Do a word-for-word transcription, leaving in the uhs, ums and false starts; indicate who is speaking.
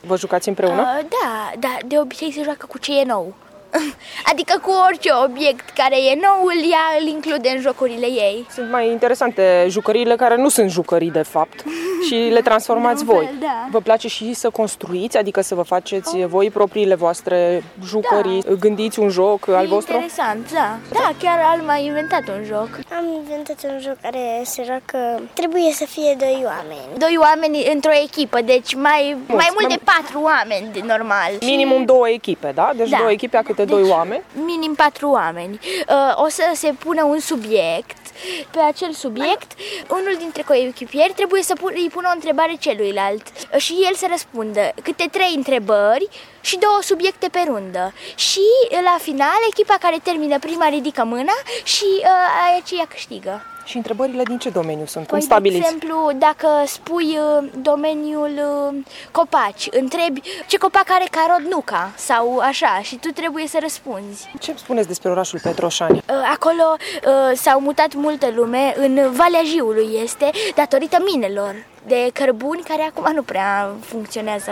Speaker 1: Vă jucați împreună?
Speaker 2: Uh, da, da, de obicei se joacă cu ce e nou. Adică cu orice obiect care e nou, ea îl include în jocurile ei.
Speaker 1: Sunt mai interesante jucăriile care nu sunt jucării de fapt și le transformați voi.
Speaker 2: Fel, da.
Speaker 1: Vă place și să construiți, adică să vă faceți oh. voi propriile voastre jucării, da. Gândiți un joc
Speaker 2: e
Speaker 1: al vostru?
Speaker 2: Interesant, da. Da, chiar Alma a inventat un joc.
Speaker 3: Am inventat un joc care se joacă, trebuie să fie doi oameni.
Speaker 2: Doi oameni într-o echipă, deci mai,
Speaker 1: Mulți,
Speaker 2: mai mult
Speaker 1: mai...
Speaker 2: de patru oameni, de normal.
Speaker 1: Minimum două echipe, da? Deci
Speaker 2: da.
Speaker 1: două echipe a câte
Speaker 2: deci,
Speaker 1: doi oameni.
Speaker 2: Minim patru oameni. O să se pună un subiect. Pe acel subiect, unul dintre coechipieri trebuie să îi pună o întrebare celuilalt și el să răspundă câte trei întrebări și două subiecte pe rundă. Și la final, echipa care termină prima ridică mâna și uh, aceea câștigă.
Speaker 1: Și întrebările din ce domeniu sunt?
Speaker 2: Păi,
Speaker 1: Cum stabiliți?
Speaker 2: de exemplu, dacă spui uh, domeniul uh, copaci, întrebi ce copac are Carodnuca sau așa și tu trebuie să răspunzi.
Speaker 1: Ce îmi spuneți despre orașul Petroșani?
Speaker 2: Uh, acolo uh, s-au mutat multă lume, în Valea Jiului este, datorită minelor de cărbuni care acum nu prea funcționează.